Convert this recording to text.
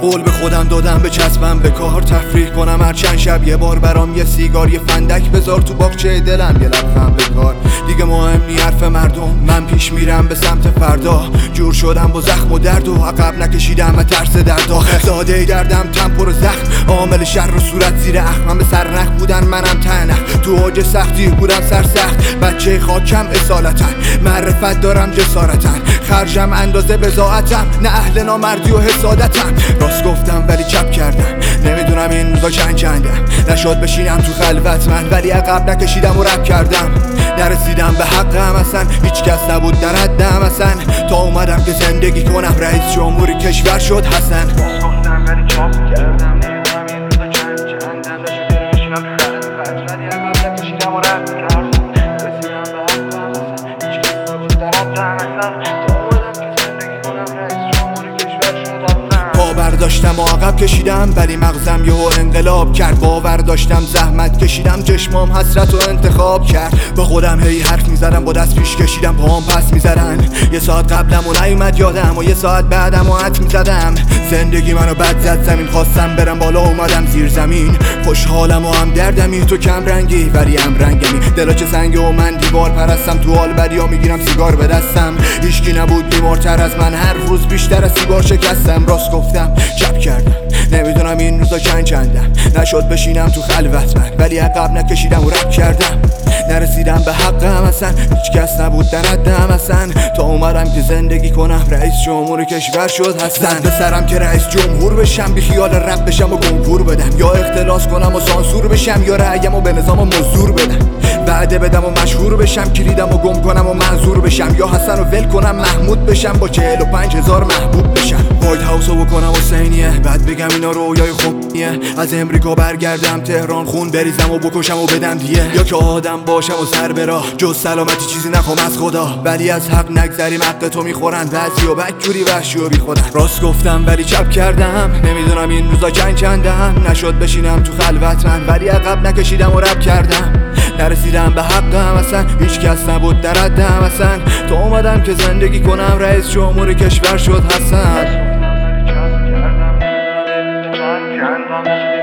قول به خودم دادم بچسبم به کار، تفریح کنم هر چند شب یه بار، برام یه سیگار یه فندک بذار تو باغچه دلم، یه لبخند به کار. دیگه مهم نی حرف مردم، من پیش میرم به سمت فردا. جور شدم با زخم و درد و عقب نکشیدم و ترس درد آخر. زاده دردم تن پر زخم، عامل شر و صورت زیر اخم. من به سرنخ بودن منم تنخ، تو اوج سختی بودم سرسخت. بچه خاکم اصالتا، معرفت دارم جسارتا. خرجم اندازه بضاعتم، نه اهل نامردی و حسادتم. راست گفتم ولی چپ کردم، نمیدونم این روزا چندم. نشد بشینم تو خلوت من، ولی عقب نکشیدم و رد کردم. نرسیدم به حقم اصلا، هیچ کس نبود در حدم اصلا. تا اومدم که زندگی کنم، رئیس جمهوری کشور شد حسن. راست گفتم ولی چپ کردم، نمیدونم این روزا چندم. نشد بشینم تو خلوت ولی عقب نکشیدم و رد کردم. نرسیدم به حقم اصلا، هیچ کس نبود در حدم اصلا. تا اومدم که زندگی کنم، رئیس جمهوری کشور شد حسن. باور داشتم و عقب کشیدم، ولی مغزم یهو انقلاب کرد. باور داشتم زحمت کشیدم، چشمام حسرت و انتخاب کرد. با خودم هی حرف میزدم، با دست پیش کشیدم پاهم پس میزدن. یه ساعت قبلم و نیومد یادم، و یه ساعت بعدم و حد میزدم. زندگی منو بد زد زمین، خواستم برم بالا اومدم زیر زمین. خوشحالم و هم دردمی، تو کم رنگی ولی هم رنگمی. دلا چه سنگه و من دیوار پرستم، تو حال بدیا میگیرم سیگار به دستم. هیچکی نبود بیمارتر از من، هر روز بیشتر از سیگار شکستم. راست گفتم چپ کردم، نمیدونم این روزا چندم. نشد بشینم تو خلوت من، ولی عقب نکشیدم و رد کردم. نرسیدم به حقم اصلا، هیچ کس نبود در حدم اصلا. تا اومدم که زندگی کنم، رئیس جمهور کشور شد حسن. به سرم که رئیس جمهور بشم، بی خیال رب بشم و کنکور بدم. یا اختلاس کنم و سانسور بشم، یا رأیم و به نظام و مزدور بدم. وعده بدم و مشهور بشم، کلیدم و گم کنم و منظور بشم. یا حسن رو ول کنم محمود بشم، با 45,000 محبوب بشم. وایت هاوس رو بکنم حسینیه، بعد بگم اینا رویای خوبیه. از امریکا برگردم تهران، خون بریزم و بکشم و بدم دیه. یا که آدم باشم و سر براه، جز سلامتی چیزی نخوام از خدا. ولی از حق نگذریم، حق تو میخورن بعضی و بدجوری وحشی و بی خودن. راست گفتم ولی چپ کردم، نمیدونم این روزا چندم. نشد بشینم تو خلوت من، ولی عقب نکشیدم و رد کردم. نرسیدم به حقم اصلا، هیچ کس نبود در حدم اصلا. تا اومدم که زندگی کنم، رئیس جمهور کشور شد حسن. راست گفتم ولی چپ کردم، نمیدونم این روزا چندم.